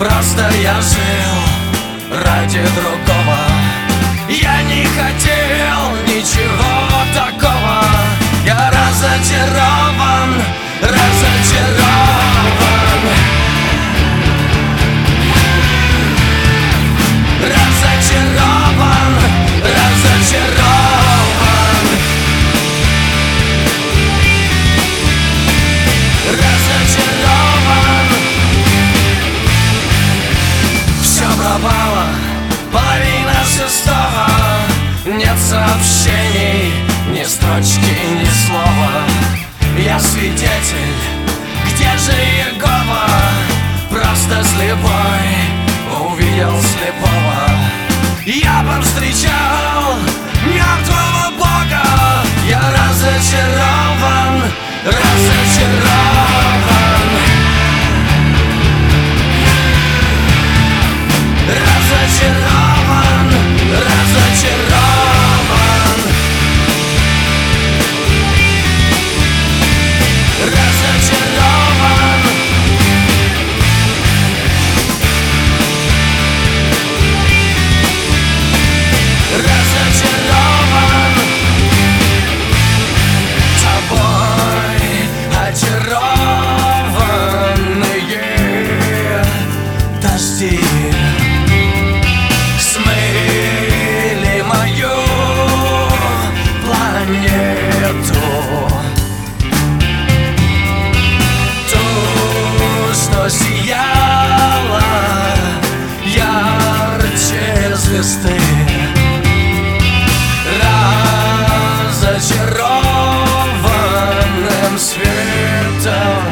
Просто я жил ради другого. Я не хотел ничего такого. Я разочарован, разочарован. Разочарован, разочарован. Разочарован. Все пропало, половина шестого. Нет сообщений, ни строчки, ни слова. Я свидетель, где же Иегова? Просто слепой увидел слепого. Я повстречал мертвого Бога. Я разочарован, разочарован. Разочарован, разочарован. Разочарован. Разочарован тобой, очарованные дожди смыли мою планету, ту, что сияла ярче звезды. Разочарованным светом.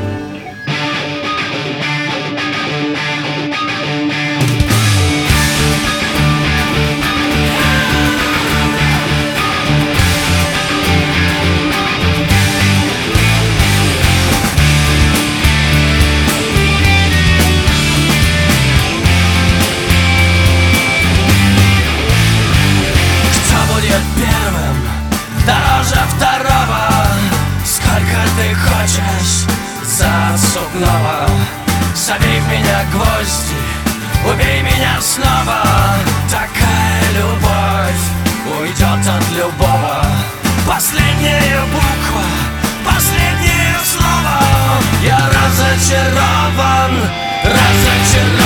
Кто будет первым? Дороже второго. Сколько ты хочешь за отступного? Забей в меня гвозди, убей меня снова. Такая любовь уйдет от любого. Последняя буква, последнее слово. Я разочарован, разочарован.